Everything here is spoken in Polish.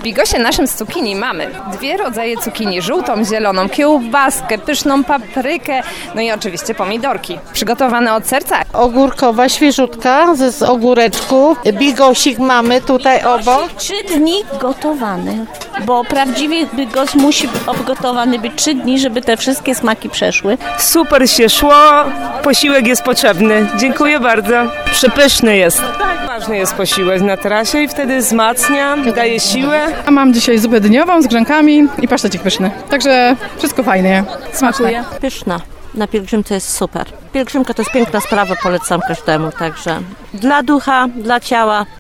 bigosie naszym z cukinii mamy 2 rodzaje cukinii, żółtą, zieloną, kiełbaskę, pyszną paprykę, no i oczywiście pomidorki, przygotowane od serca. Ogórkowa, świeżutka z ogóreczków. Bigosik mamy tutaj obok. 3 dni gotowany, bo prawdziwy bigos musi obgotowany być 3 dni, żeby te wszystkie smaki przeszły. Super się szło, posiłek jest potrzebny. Dziękuję bardzo. Przepyszny jest. Tak, ważny jest posiłek na trasie i wtedy wzmacnia, daje siłę. A mam dzisiaj zupę dniową z grzonkami i pasztecik pyszny. Także wszystko fajnie, smaczne. Pyszna. Na pielgrzymce jest super. Pielgrzymka to jest piękna sprawa, polecam każdemu, także dla ducha, dla ciała.